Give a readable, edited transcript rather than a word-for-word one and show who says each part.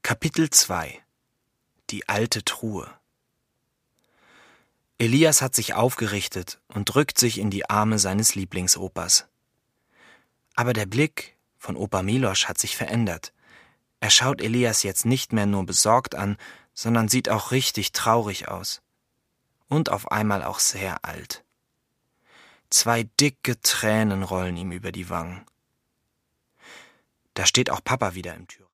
Speaker 1: Kapitel 2 – Die alte Truhe. Elias hat sich aufgerichtet und drückt sich in die Arme seines Lieblingsopas. Aber der Blick von Opa Miloš hat sich verändert. Er schaut Elias jetzt nicht mehr nur besorgt an, sondern sieht auch richtig traurig aus. Und auf einmal auch sehr alt. 2 dicke Tränen rollen ihm über die Wangen. Da steht auch Papa wieder im Türrahmen.